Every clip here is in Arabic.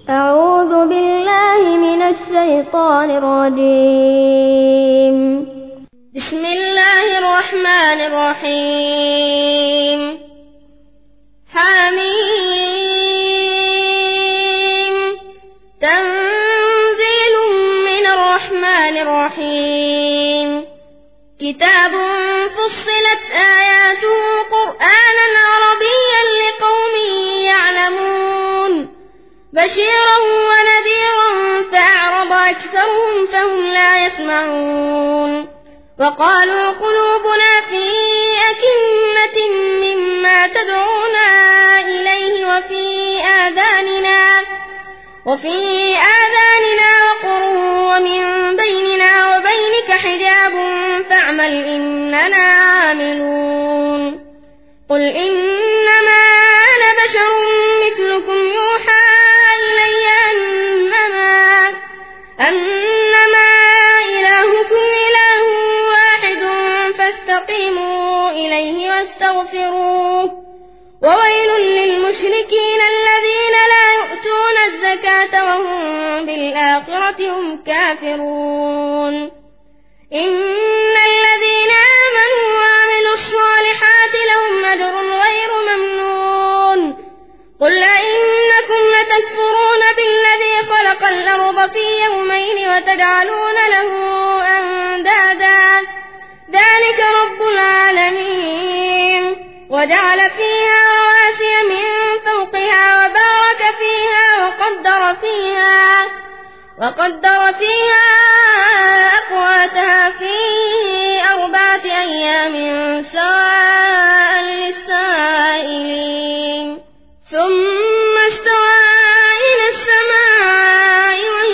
أعوذ بالله من الشيطان الرجيم. بسم الله الرحمن الرحيم. حميم. تنزيل من الرحمن الرحيم. كتاب فصلت آياته قرآنا عربيا لقوم يعلمون بشيرا ونذيرا فأعرض أكثرهم فهم لا يسمعون وقالوا قلوبنا في أكنة مما تدعونا إليه وفي آذاننا وقر ومن بيننا وبينك حجاب فاعمل إننا عاملون قل إنما أنا بشر مثلكم يوحى إلي أنما إلهكم إله واحد فاستقيموا إليه واستغفروه وويل للمشركين الذين لا يؤتون الزكاة وهم بالآخرة هم كافرون إن الذين آمنوا وعملوا الصالحات لهم أجر غير ممنون قل أئنكم لتكفرون بالذي خلق الأرض في يومين وتجعلون له أندادا ذلك رب العالمين وجعل فيها رواسي من فوقها وبارك فيها وقدر فيها أقواتها في 4 أيام سواء للسائلين ثم استوى إلى السماء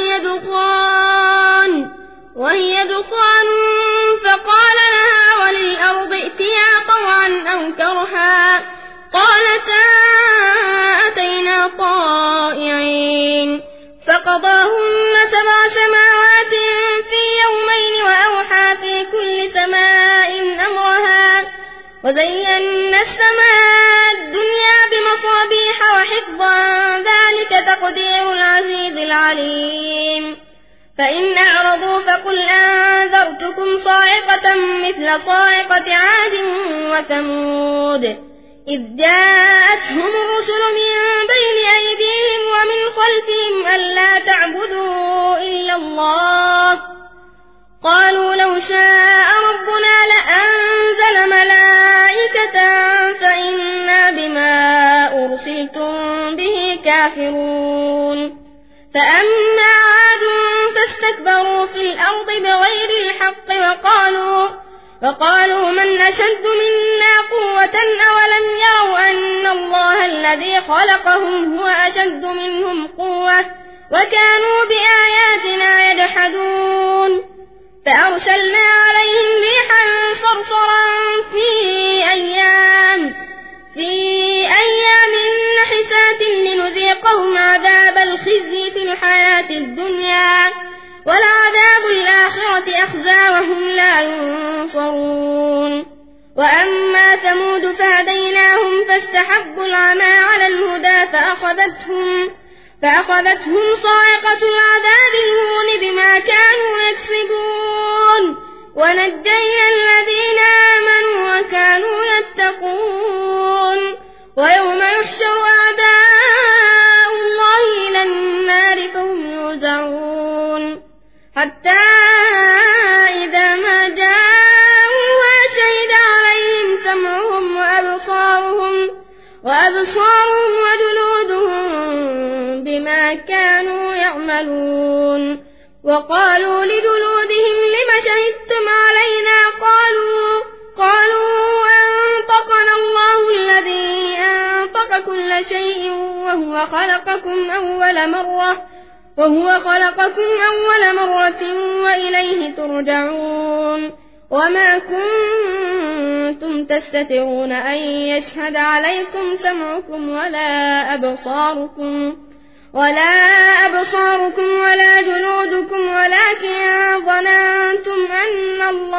وهي دخان فقال لها وللأرض ائتيا طوعا أو كرها قالتا أتينا طائعين فقضاهن 7 سماوات في يومين وأوحى في كل سماء أمرها وزينا السماء الدنيا بمصابيح وحفظا ذلك تقدير العزيز العليم فإن أعرضوا فقل أنذرتكم صاعقة مثل صاعقة عاد وثمود إذ جاءتهم الرسل من بين أيديهم ومن خلفهم ألا تعبدوا إلا الله قالوا لو شاء ربنا لأنزل ملائكة فإنا بما أرسلتم به كافرون فأما عاد فاستكبروا في الأرض بغير الحق وقالوا من أشد منا قوة أولم يروا أن الله الذي خلقهم هو أشد منهم قوة وكانوا بآياتنا يجحدون فأرسلنا عليهم ريحا صرصرا في أيام نحسات لنذيقهم عذاب الخزي في الحياة الدنيا ولعذاب الآخرة أخزى وهم لا ينصرون وأما ثمود فهديناهم فاستحبوا العمى على الهدى فأخذتهم صاعقة العذاب الهون بما كانوا يكسبون ونجينا الذين آمنوا وكانوا يتقون ويوم يحشر أعداء الله إلى النار فهم يوزعون حتى إذا ما جاءوها شهد عليهم سمعهم وأبصارهم وجلودهم بما كانوا يعملون وقالوا لجلودهم لم شهدتم علينا قالوا أنطقنا الله الذي أنطق كل شيء وهو خلقكم أول مرة وإليه ترجعون وما كنتم تستترون أن يشهد عليكم سمعكم ولا أبصاركم جلودكم ولكن ظننتم أن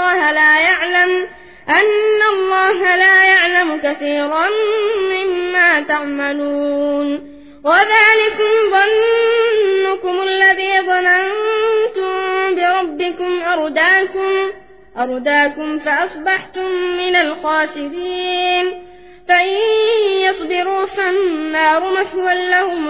الله لا يعلم كثيرا مما تعملون وذلكم ظن بكم أرداكم فأصبحتم من الخاسرين فإن يصبروا فالنار مثوى لهم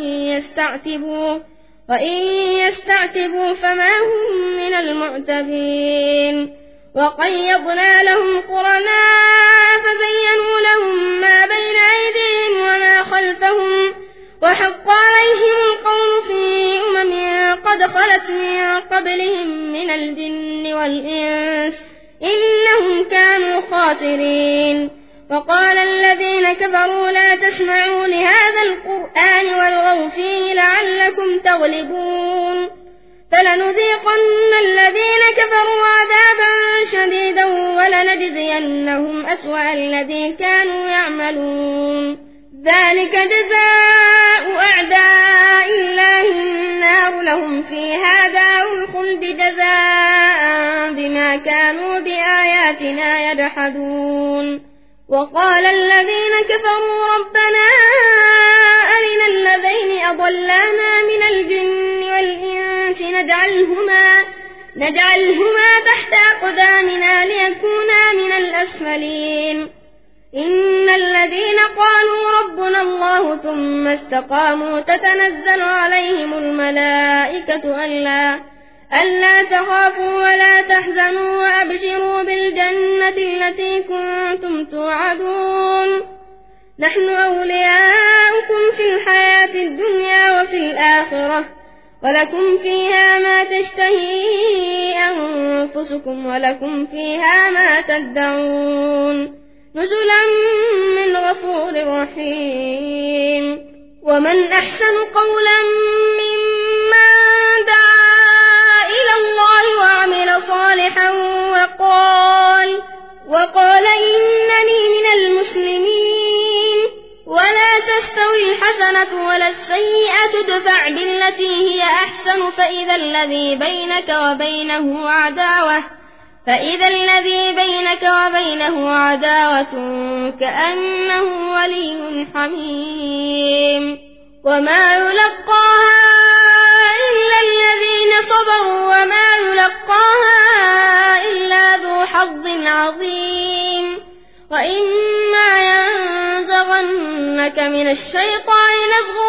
وإن يستعتبوا فما هم من المعتبين وقيضنا لهم قرناء فزينوا لهم ما بين أيديهم وما خلفهم وحق عليهم القول في قد خلت من قبلهم من الجن والإنس إنهم كانوا خاسرين وقال الذين كفروا لا تسمعوا لهذا القرآن والغوا فيه لعلكم تغلبون فلنذيقن الذين كفروا عذابا شديدا ولنجزينهم أسوأ الذي كانوا يعملون ذلك جزاء أعداء الله النار لهم فيها دار الخلد جزاء بما كانوا بآياتنا يجحدون وقال الذين كفروا ربنا أرنا الذين أضلانا من الجن والإنس نجعلهما تحت أقدامنا ليكونا من الأسفلين إن الذين قالوا ربنا الله ثم استقاموا تتنزل عليهم الملائكة ألا تخافوا ولا تحزنوا وأبشروا بالجنة التي كنتم توعدون نحن أولياؤكم في الحياة الدنيا وفي الآخرة ولكم فيها ما تشتهي أنفسكم ولكم فيها ما تدعون نزلا من غفور رحيم ومن أحسن قولا ممن دعا إلى الله وعمل صالحا وقال إنني من المسلمين ولا تستوي الحسنة ولا السيئة ادفع بالتي هي أحسن فإذا الذي بينك وبينه عداوة كأنه ولي حميم وما يلقاها إلا الذين صبروا وما يلقاها إلا ذو حظ عظيم وإما ينزغنك من الشيطان نزغ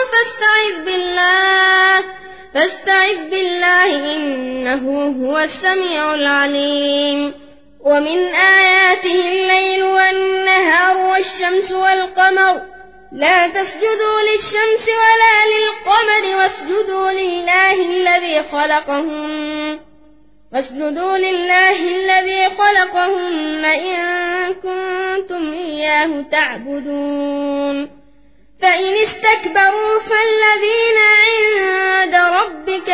فاستعذ بالله إنه هو السميع العليم ومن آياته الليل والنهار والشمس والقمر لا تسجدوا للشمس ولا للقمر واسجدوا لله الذي خلقهن إن كنتم إياه تعبدون فإن استكبروا فالذين عند ربك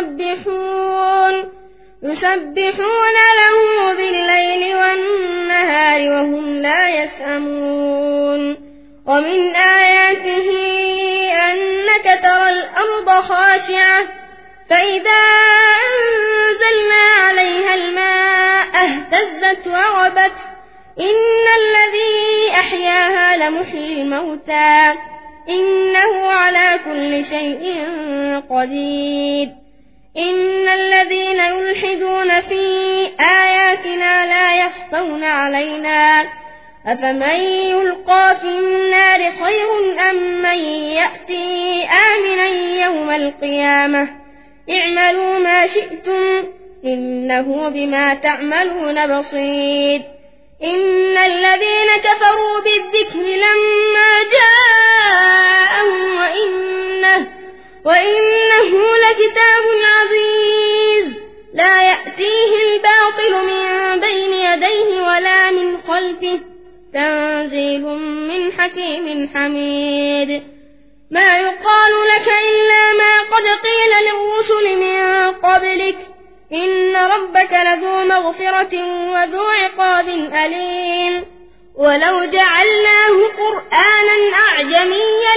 يسبحون له بالليل والنهار وهم لا يسأمون ومن آياته أنك ترى الأرض خاشعة فإذا أنزلنا عليها الماء اهتزت وربت إن الذي أحياها لمحيي الموتى إنه على كل شيء قدير إن الذين يلحدون في آياتنا لا يخفون علينا أفمن يلقى في النار خير أم من يأتي آمنا يوم القيامة اعملوا ما شئتم إنه بما تعملون بصير إن الذين كفروا بالذكر لما جاءهم وإنه لكتاب عزيز لا يأتيه الباطل من بين يديه ولا من خلفه تنزيل من حكيم حميد ما يقال لك إلا ما قد قيل للرسل من قبلك إن ربك لذو مغفرة وذو عقاب أليم ولو جعلناه قرآنا أعجميا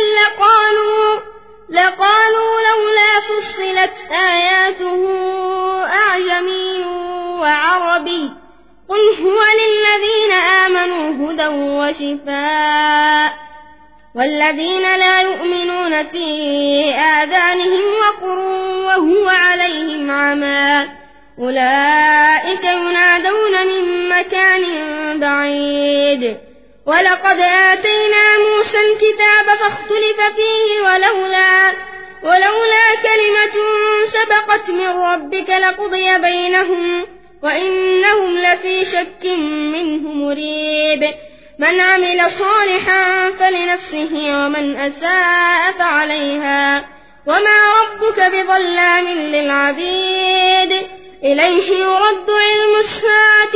لقالوا لولا فصلت آياته أعجمي وعربي قل هو للذين آمنوا هدى وشفاء والذين لا يؤمنون في آذانهم وقر وهو عليهم عمى أولئك ينادون من مكان بعيد. ولقد آتينا موسى الكتاب فاختلف فيه ولولا كلمة سبقت من ربك لقضي بينهم وإنهم لفي شك منه مريب. من عمل صالحا فلنفسه ومن أساء فعليها وما ربك بظلام للعبيد. إليه يرد علم الساعة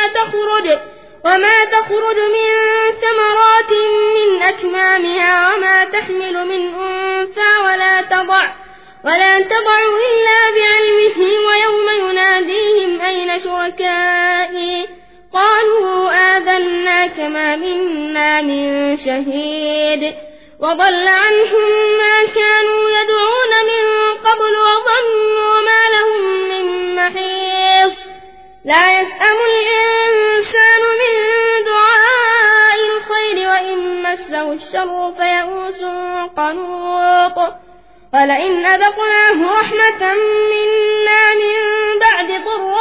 وما تخرج من ثمرات من أكمامها وما تحمل من أنثى ولا تضع إلا بعلمه. ويوم يناديهم أين شركائي قالوا آذناك ما منا من شهيد. وضل عنهم ما كانوا يدعون من قبل وظنوا ما لهم من محيص. لا يسأم الإنسان من دعاء الخير وإن مسه الشر فيئوس قنوط. ولئن أذقناه رحمة منا من بعد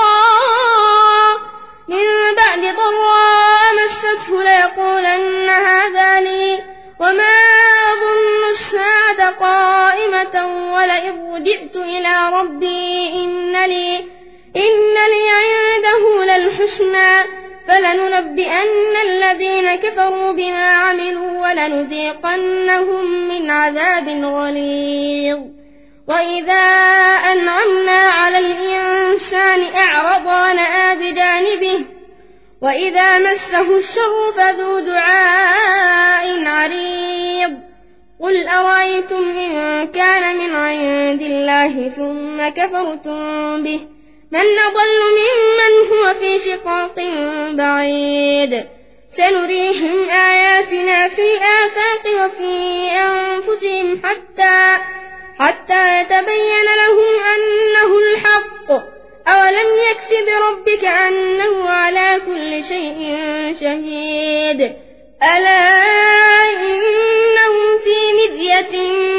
ضراء مسته ليقولن هذا لي وما أظن الساعة قائمة ولئن رجعت إلى ربي إن لي عنده للحسنى فلننبئن الذين كفروا بما عملوا ولنذيقنهم من عذاب غليظ. وإذا أنعمنا على الإنسان أعرض ونأى بجانبه وإذا مسه الشر فذو دعاء عريض. قل أرأيتم إن كان من عند الله ثم كفرتم به من أضل ممن هو في شقاق بعيد. سنريهم آياتنا في الآفاق وفي أنفسهم حتى يتبين لهم أنه الحق. أولم يكف بربك أنه على كل شيء شهيد. ألا إنهم في مرية